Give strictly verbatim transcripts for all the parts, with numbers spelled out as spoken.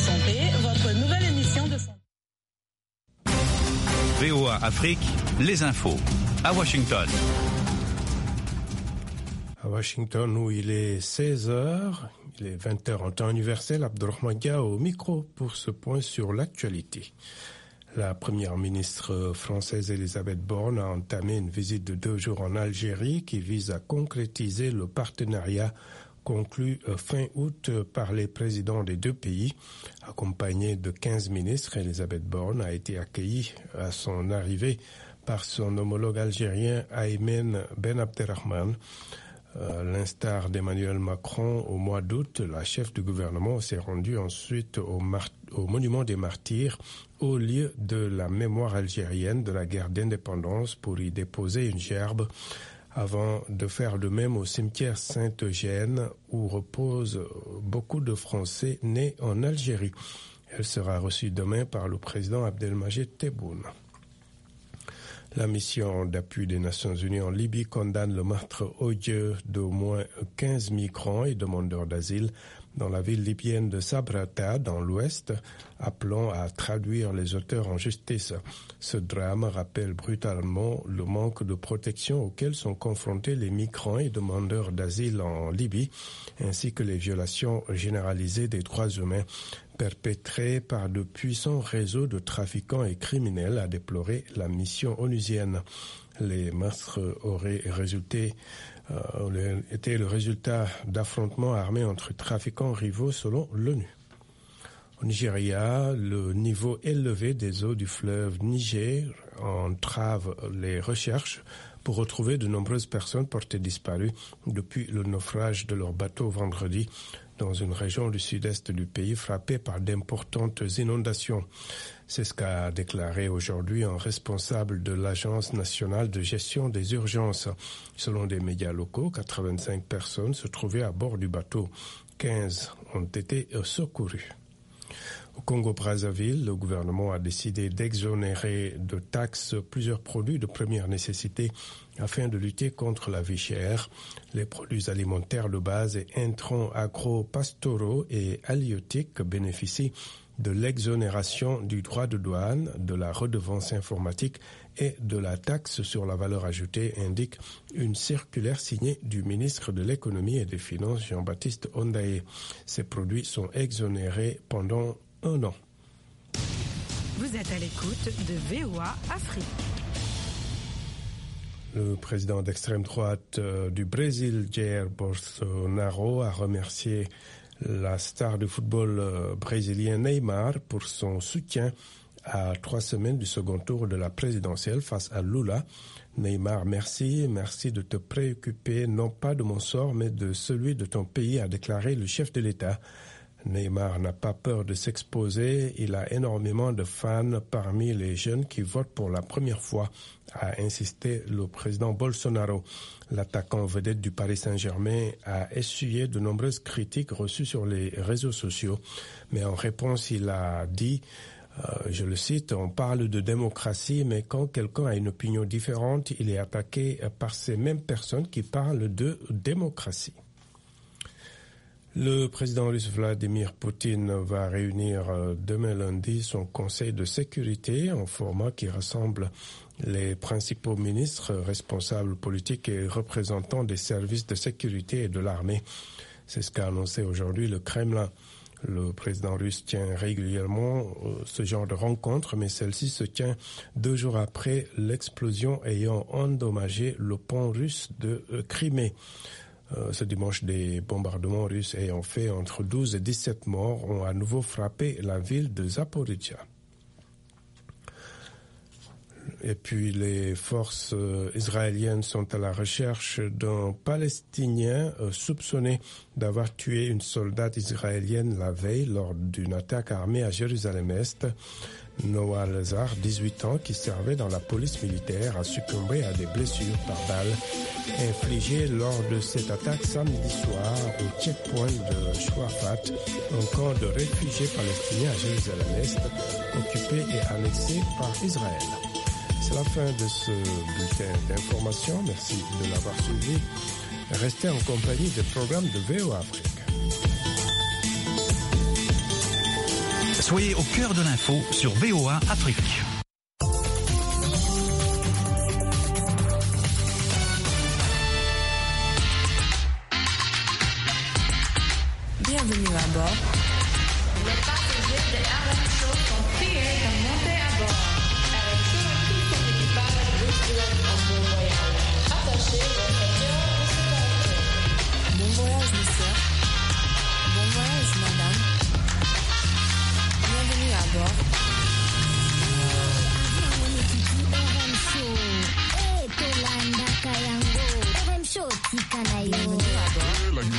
santé, votre nouvelle émission de santé. V O A Afrique, les infos, à Washington. À Washington, où il est seize heures, il est vingt heures en temps universel, Abdurrahman Dia au micro pour ce point sur l'actualité. La première ministre française Elisabeth Borne a entamé une visite de deux jours en Algérie qui vise à concrétiser le partenariat conclu fin août par les présidents des deux pays. Accompagnée de quinze ministres, Elisabeth Borne a été accueillie à son arrivée par son homologue algérien Aymen Ben Abderrahman. À l'instar d'Emmanuel Macron au mois d'août, la chef du gouvernement s'est rendue ensuite au, mar- au monument des martyrs, au lieu de la mémoire algérienne de la guerre d'indépendance, pour y déposer une gerbe, avant de faire de même au cimetière Saint-Eugène, où reposent beaucoup de Français nés en Algérie. Elle sera reçue demain par le président Abdelmajid Tebboune. La mission d'appui des Nations Unies en Libye condamne le meurtre odieux d'au moins quinze migrants et demandeurs d'asile dans la ville libyenne de Sabrata, dans l'ouest, appelant à traduire les auteurs en justice. Ce drame rappelle brutalement le manque de protection auquel sont confrontés les migrants et demandeurs d'asile en Libye, ainsi que les violations généralisées des droits humains perpétrées par de puissants réseaux de trafiquants et criminels, a déploré la mission onusienne. Les meurtres auraient résulté, euh, été le résultat d'affrontements armés entre trafiquants rivaux selon l'ONU. Au Nigeria, le niveau élevé des eaux du fleuve Niger entrave les recherches pour retrouver de nombreuses personnes portées disparues depuis le naufrage de leur bateau vendredi dans une région du sud-est du pays frappée par d'importantes inondations. C'est ce qu'a déclaré aujourd'hui un responsable de l'Agence nationale de gestion des urgences. Selon des médias locaux, quatre-vingt-cinq personnes se trouvaient à bord du bateau. quinze ont été secourus. Au Congo-Brazzaville, le gouvernement a décidé d'exonérer de taxes plusieurs produits de première nécessité afin de lutter contre la vie chère. Les produits alimentaires de base et intrants agro-pastoraux et halieutiques bénéficient de l'exonération du droit de douane, de la redevance informatique et de la taxe sur la valeur ajoutée, indique une circulaire signée du ministre de l'Économie et des Finances, Jean-Baptiste Ondaye. Ces produits sont exonérés pendant un an. Vous êtes à l'écoute de V O A Afrique. Le président d'extrême droite euh, du Brésil, Jair Bolsonaro, a remercié la star du football euh, brésilien Neymar pour son soutien à trois semaines du second tour de la présidentielle face à Lula. Neymar, merci, merci de te préoccuper non pas de mon sort mais de celui de ton pays, a déclaré le chef de l'État. Neymar n'a pas peur de s'exposer, il a énormément de fans parmi les jeunes qui votent pour la première fois, a insisté le président Bolsonaro. L'attaquant vedette du Paris Saint-Germain a essuyé de nombreuses critiques reçues sur les réseaux sociaux, mais en réponse il a dit, euh, je le cite, on parle de démocratie, mais quand quelqu'un a une opinion différente, il est attaqué par ces mêmes personnes qui parlent de démocratie. Le président russe Vladimir Poutine va réunir demain lundi son conseil de sécurité en format qui rassemble les principaux ministres, responsables politiques et représentants des services de sécurité et de l'armée. C'est ce qu'a annoncé aujourd'hui le Kremlin. Le président russe tient régulièrement ce genre de rencontre, mais celle-ci se tient deux jours après l'explosion ayant endommagé le pont russe de Crimée. Euh, ce dimanche, des bombardements russes ayant fait entre douze et dix-sept morts ont à nouveau frappé la ville de Zaporizhzhia. Et puis les forces euh, israéliennes sont à la recherche d'un Palestinien euh, soupçonné d'avoir tué une soldate israélienne la veille lors d'une attaque armée à Jérusalem-Est. Noah Lazar, dix-huit ans, qui servait dans la police militaire, a succombé à des blessures par balle infligées lors de cette attaque samedi soir au checkpoint de Shwafat, un camp de réfugiés palestiniens à Jérusalem-Est, occupé et annexé par Israël. C'est la fin de ce bulletin d'information. Merci de l'avoir suivi. Restez en compagnie des programmes de V O A Afrique. Soyez au cœur de l'info sur V O A Afrique. Bienvenue à bord. Les passagers de R M Show sont priés de monter à bord. Avec tout, tout son équipage, vous souhaite un bon voyage. Attachez vos ceintures de sécurité. Bon voyage, monsieur. Bon voyage, madame. Bienvenue à bord. Bienvenue à bord.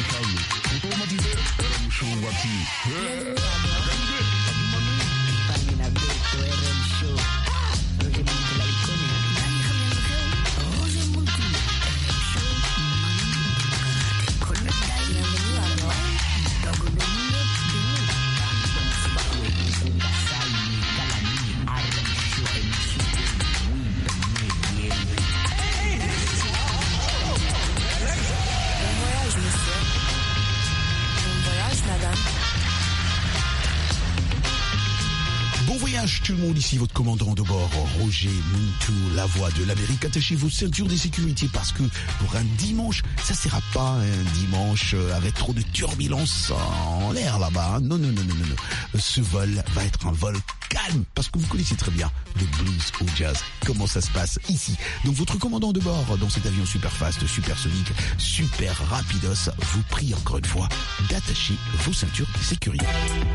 Tout le monde ici, votre commandant de bord, Roger Muntu, la voix de l'Amérique. Attachez vos ceintures de sécurité parce que pour un dimanche, ça sera pas un dimanche avec trop de turbulences en l'air là-bas. Non, non, non, non, non, non. Ce vol va être un vol calme parce que vous connaissez très bien le blues au jazz. Comment ça se passe ici. Donc votre commandant de bord dans cet avion super fast, super sonique, super rapidos, vous prie encore une fois d'attacher vos ceintures de sécurité.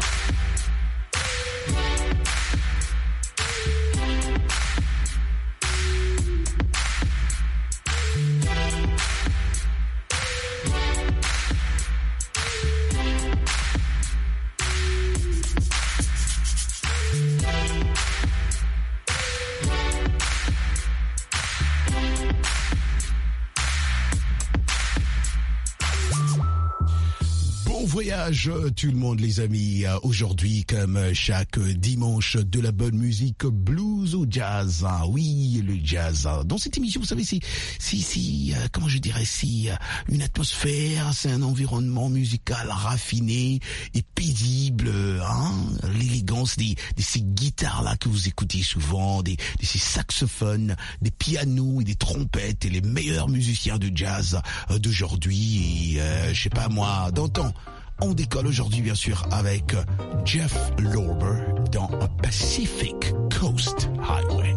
Voyage tout le monde les amis, aujourd'hui comme chaque dimanche de la bonne musique blues ou jazz, oui le jazz. Dans cette émission vous savez c'est, c'est, c'est euh, comment je dirais, c'est euh, une atmosphère, c'est un environnement musical raffiné et paisible, hein, l'élégance des, de ces guitares là que vous écoutez souvent, des, de ces saxophones, des pianos et des trompettes et les meilleurs musiciens de jazz euh, d'aujourd'hui et euh, je sais pas moi d'antan. On décolle aujourd'hui bien sûr avec Jeff Lorber dans Pacific Coast Highway.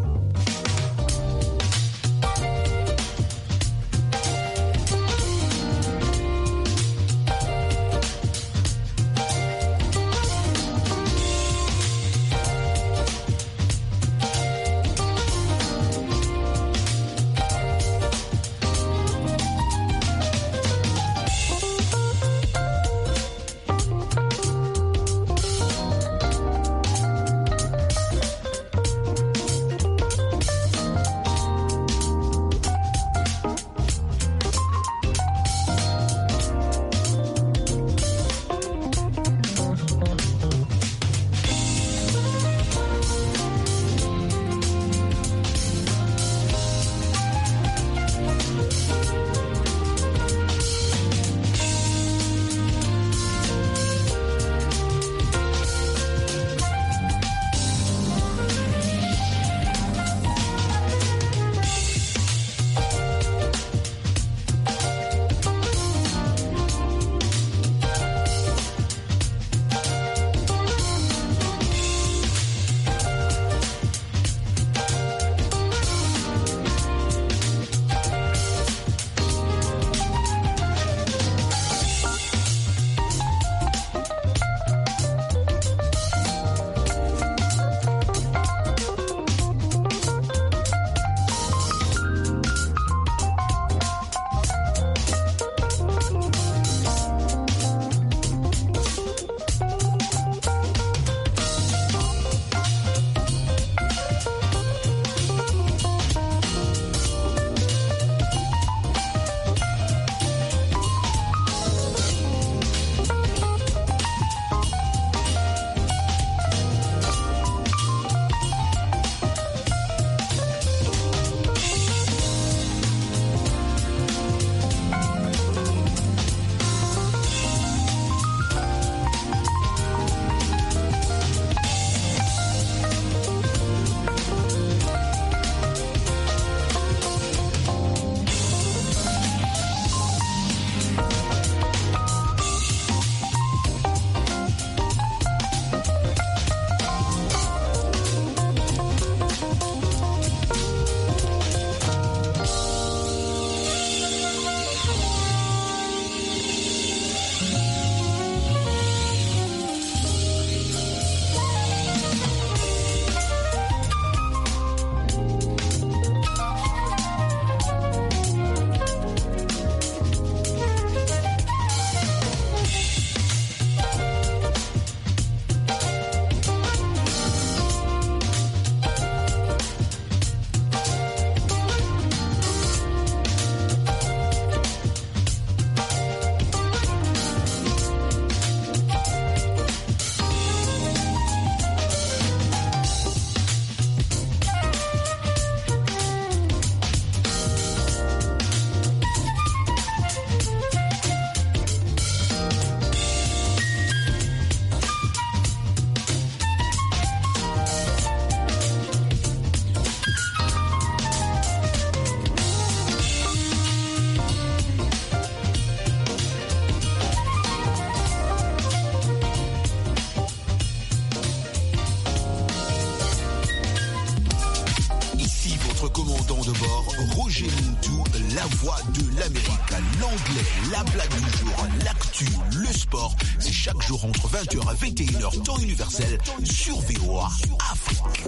listening to La Voix de l'Amérique. L'anglais, la blague du jour, l'actu, le sport. C'est chaque jour entre vingt heures et vingt et une heures, temps universel, sur V O A Afrique.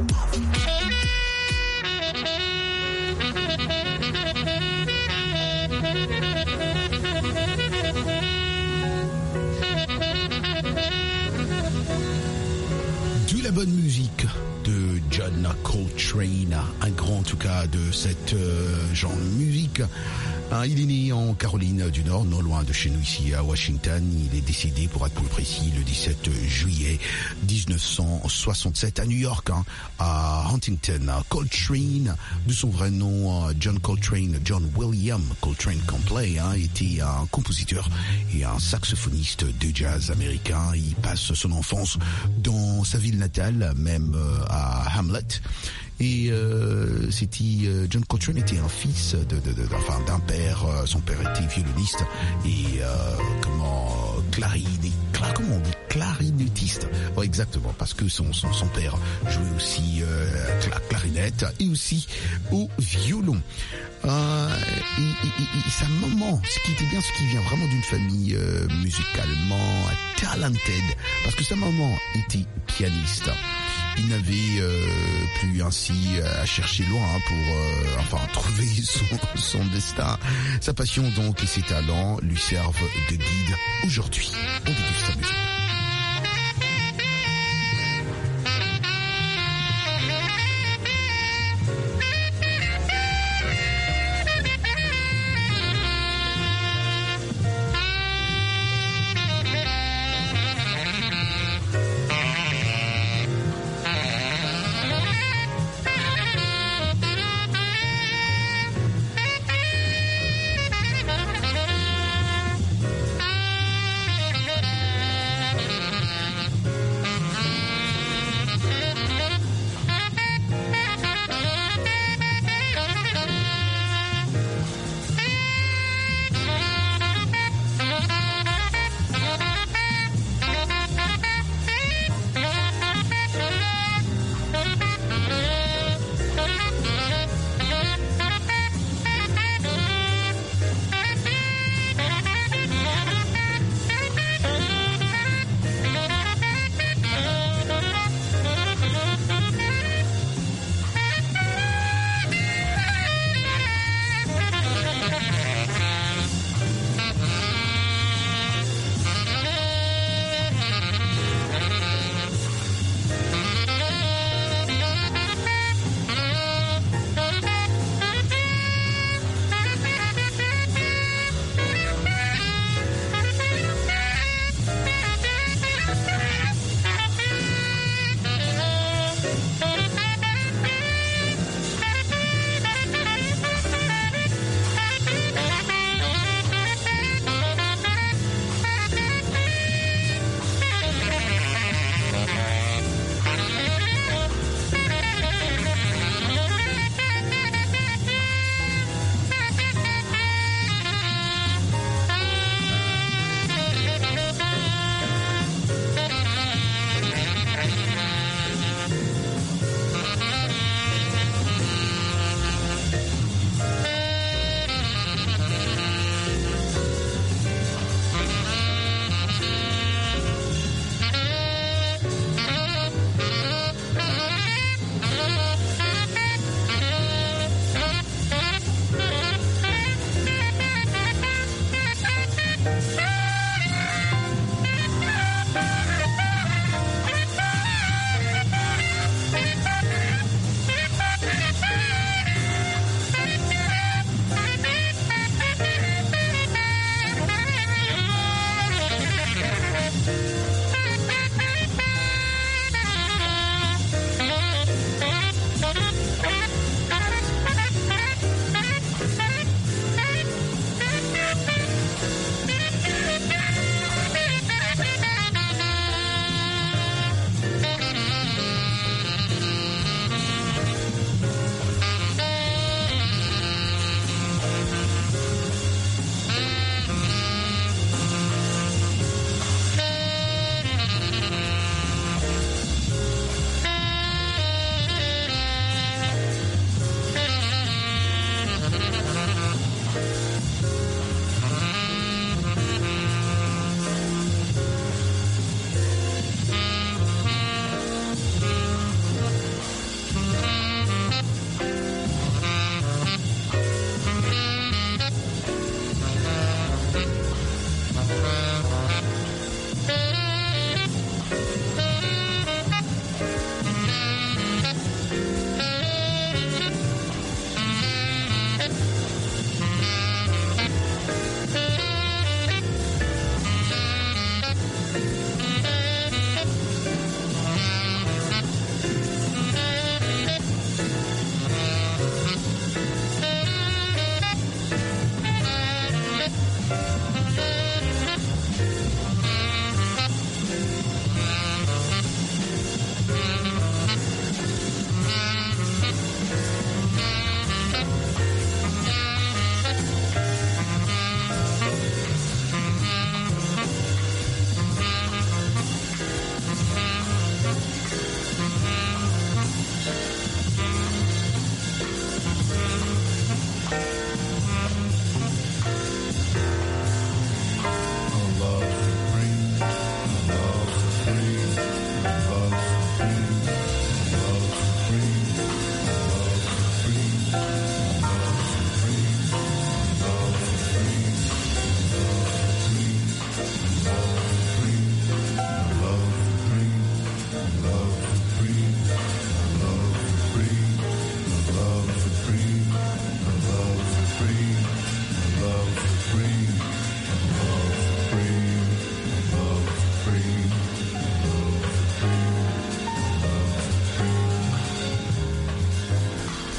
De la bonne musique de John Coltrane, un grand en tout cas de cette euh, genre de musique. Hein, il est né en Caroline du Nord, non loin de chez nous ici à Washington. Il est décédé, pour être plus précis, le dix-sept juillet dix-neuf cent soixante-sept à New York, hein, à Huntington. Coltrane, de son vrai nom, John Coltrane, John William Coltrane Copley, hein, était un compositeur et un saxophoniste de jazz américain. Il passe son enfance dans sa ville natale, même euh, à Hamlet. Et euh, c'était euh, John Coltrane était un fils de, de, de, enfin d'un père. Euh, son père était violoniste et euh, comment clarinet, cla, comment on dit clarinettiste. Ouais, exactement, parce que son son, son père jouait aussi euh, la clarinette et aussi au violon. Euh, et, et, et, et sa maman, ce qui était bien, ce qui vient vraiment d'une famille euh, musicalement talented, parce que sa maman était pianiste. Il n'avait euh, plus ainsi à chercher loin pour euh, enfin trouver son, son destin. Sa passion donc et ses talents lui servent de guide aujourd'hui. On déguste sa musique.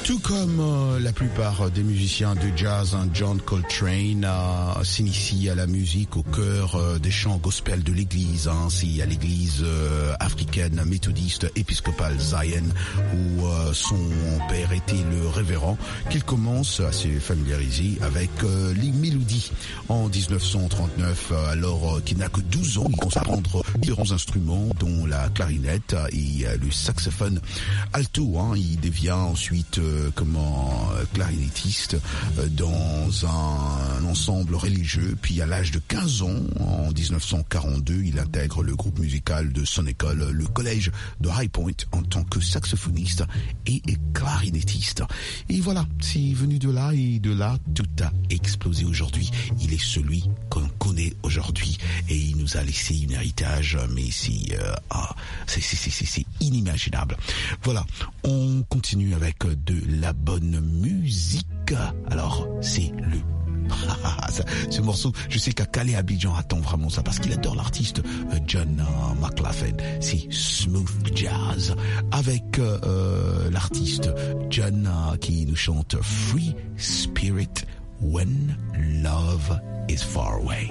Tout comme euh, la plupart des musiciens de jazz, hein, John Coltrane euh, s'initie à la musique au cœur euh, des chants gospel de l'église, hein, c'est à l'église euh, africaine méthodiste épiscopale Zion, où euh, son père était le révérend, qu'il commence à se familiariser avec euh, les mélodies. En dix-neuf cent trente-neuf, euh, alors euh, qu'il n'a que douze ans, il commence à apprendre différents instruments, dont la clarinette et euh, le saxophone alto. Hein, il devient ensuite euh, comment clarinettiste euh, dans un, un ensemble religieux. Puis à l'âge de quinze ans, en dix-neuf cent quarante-deux, il intègre le groupe musical de son école, le collège de High Point, en tant que saxophoniste et clarinettiste. Et voilà, c'est venu de là, et de là, tout a explosé aujourd'hui. Il est celui qu'on connaît aujourd'hui, et il nous a laissé un héritage, mais c'est, euh, ah, c'est, c'est, c'est, c'est, c'est inimaginable. Voilà, on continue avec de la bonne musique. Alors, c'est le ce morceau, je sais qu'à Calais Abidjan attend vraiment ça parce qu'il adore l'artiste euh, John euh, McLaughlin. C'est Smooth Jazz avec euh, l'artiste John euh, qui nous chante Free Spirit When Love is Far Away.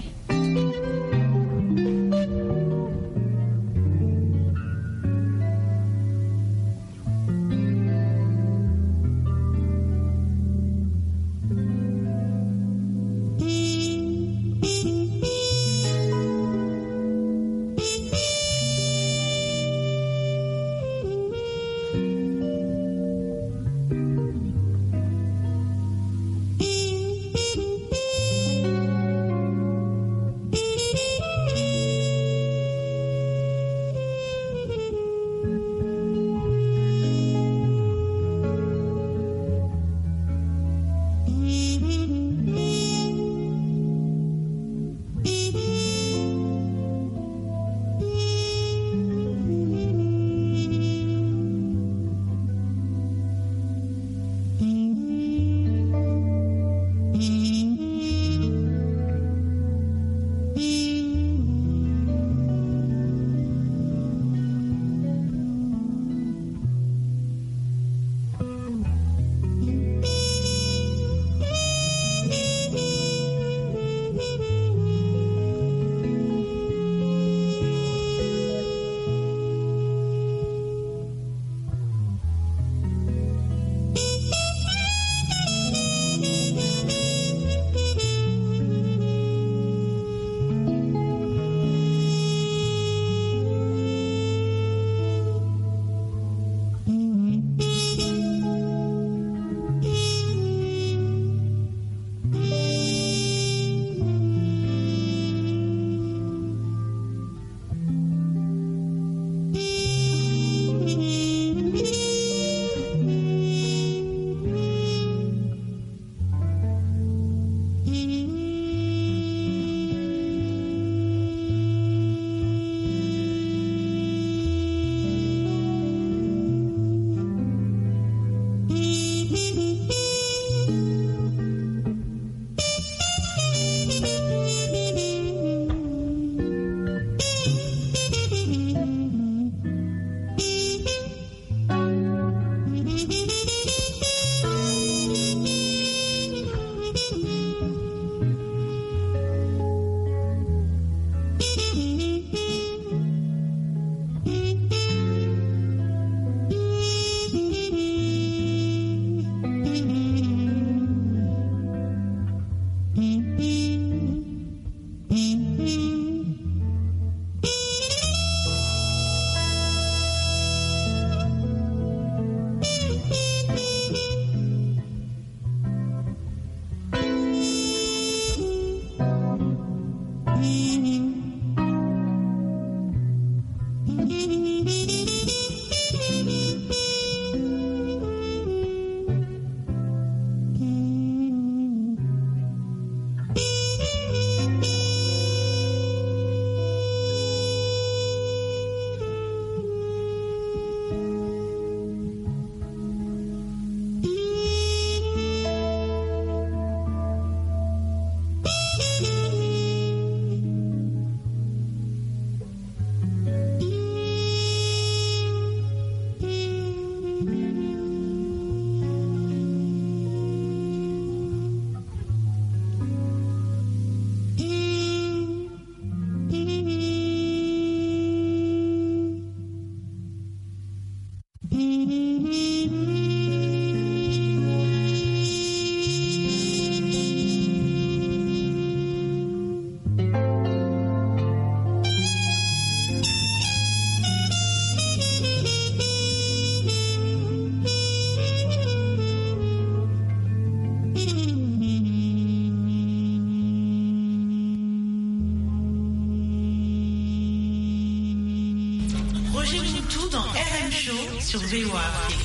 Roger Moutou dans R M Show sur V O A Afrique.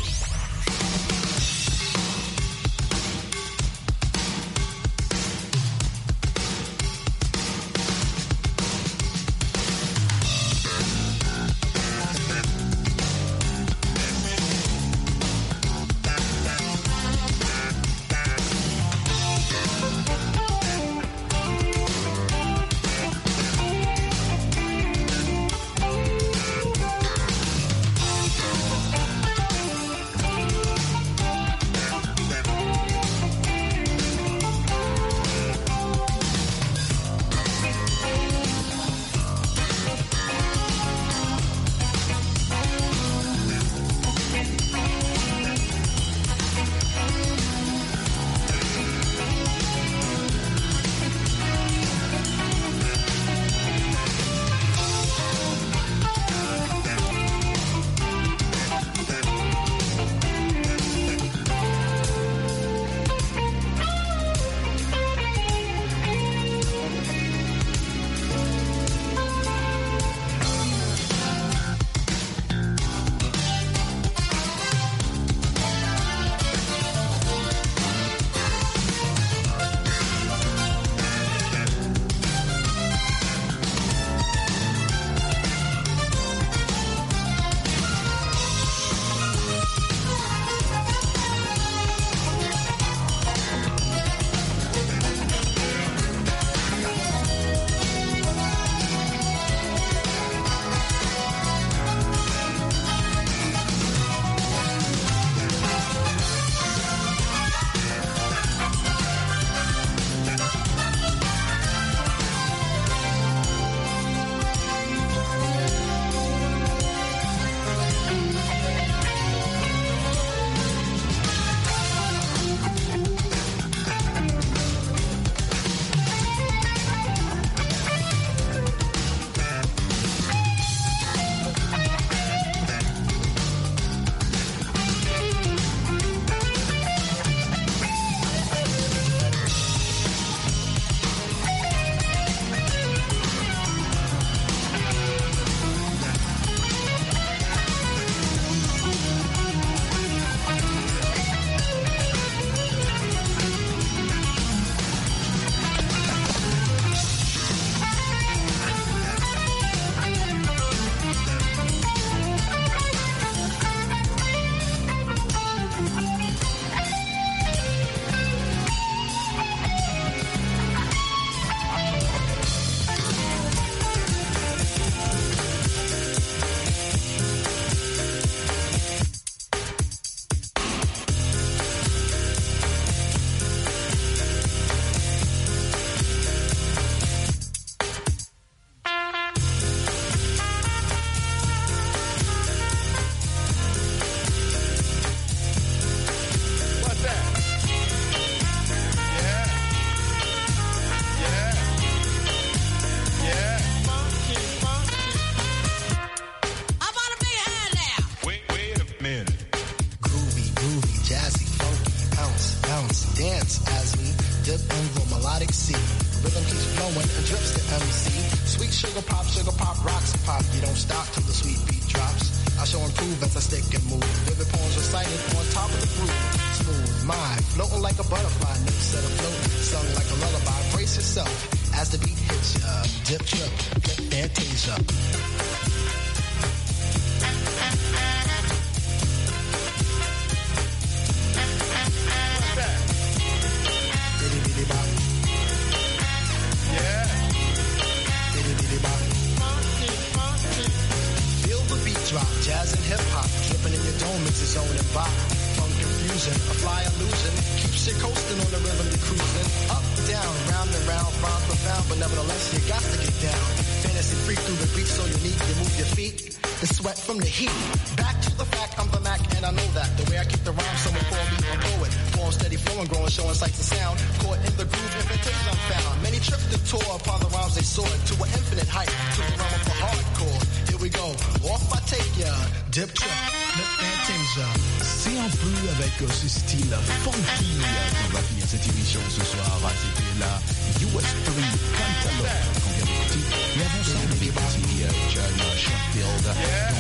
C'est un peu avec ce style funky qu'on va finir cette émission ce soir. C'était la U S trois Cantaloupe qu'on vient d'écouter. Et avant ça, on avait parti John Sheffield dans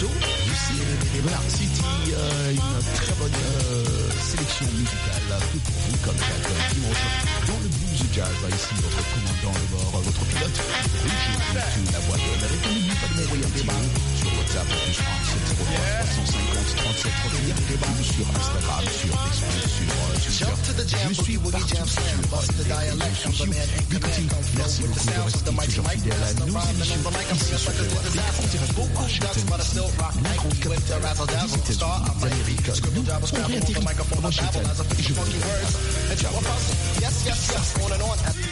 So, ici, voilà, c'était euh, une très bonne euh, sélection musicale que pour vous, comme chaque dimanche, dans le blues jazz. Ici, votre commandant de bord, votre pilote, Rouge, la voix de l'Amérique. N'oubliez pas de m'envoyer un petit mot sur WhatsApp, plus un sept zéro trois trois cent cinquante trente-sept trente-huit, ou sur Instagram, sur Facebook, sur euh, Twitter. Je suis partout sur euh, les réseaux sociaux. Écoutez, merci beaucoup de rester toujours fidèle à nos émissions ici sur V O Afrique, en direct de Washington, la grande capitale des États-Unis d'Amérique. Nous, on réatterrit à Washington et je vous dis, ciao.